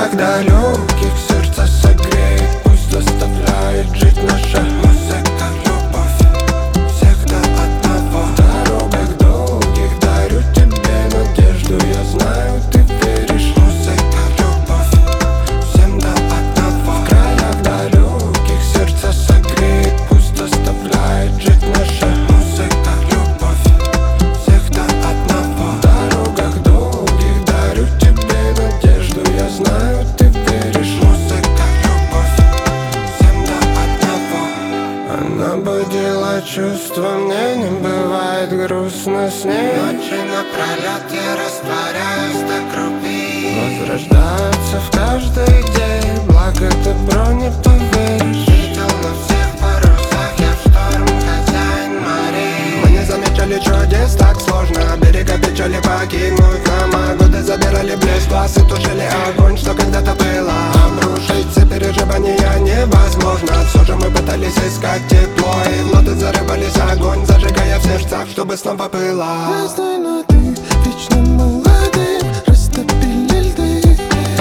краях далеких сердце согреет, пусть заставляет жить наша музыка. Любовь всех до одного. В дорогах долгих дарю тебе надежду, я знаю, ты веришь. Музыка, любовь всем до одного. В краях далеких сердце согреет, пусть заставляет жить наша музыка. Любовь всех до одного. В дорогах долгих дарю тебе надежду, я знаю, ты веришь. Музыка, любовь всем до одного. Она будила чувства, мне не бывает грустно с ней. Ночи напролет я растворяюсь до крови, возрождается в каждый день. Благо добро не поверишь. Видел на всех парусах, я в шторм хозяин морей. Мы не замечали чудес, так сложно берега печали покинуть нам. А годы забирали блеск глаз и тушили огонь, что когда-то было. Обрушить все переживания невозможно. Все же мы пытались искать тепло, и ноты зарывались огонь, зажигая в сердцах, чтобы снова пылало. Разной ноты, вечно молодым, растопили льды.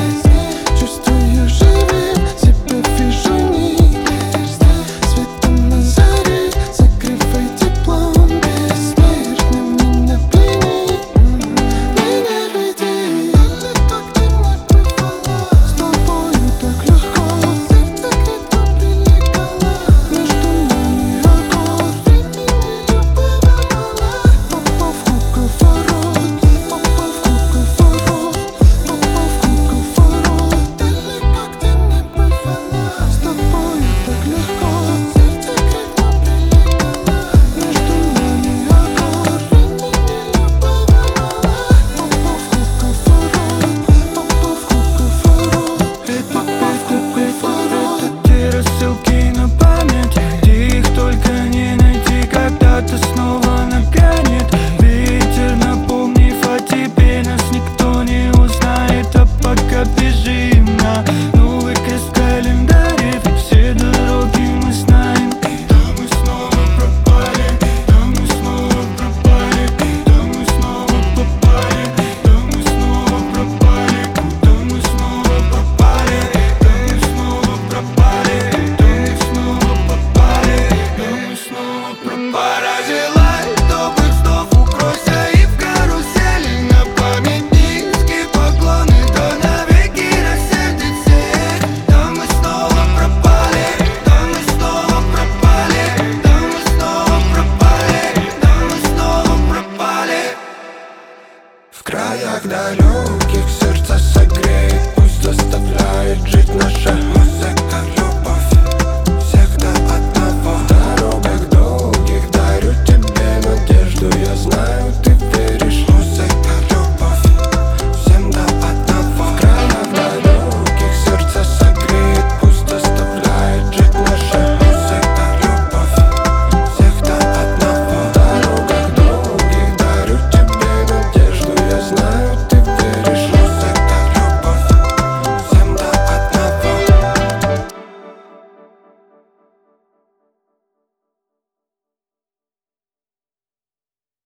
Чувствую живым, себя вижу нигде. Светом на заре, согревай теплом бессмертным. Меня плени, меня веди далеко, где не бывало. С тобою так легко, сердце крепко прилегало. Между нами огонь, времени любого мало. Попал в круговорот, попал в круговорот, попал в круговорот. Далеко, где не бывало. С тобою так легко, сердце крепко прилегало. Между нами огонь, времени любого мало. Попал в круговорот, попал в круговорот, попал в круговорот. Это те рассылки на память, где их только не найти. Когда-то снова нагрянет ветер, напомнив о тебе. Нас никто не узнает, а пока бежим на новый крест в календаре. Ведь все дороги мы знаем. Да мы снова пропали, да мы снова пропали, да мы снова попали, да мы снова пропали, да мы снова попали, да мы снова пропали, да мы снова попали, да мы снова пропали. Пора желать добрых снов, укройся и в карусели. На память низкие поклоны, да навеки рассердит всех. Да мы снова пропали, да мы снова пропали, да мы снова пропали, да мы снова пропали. В краях далеких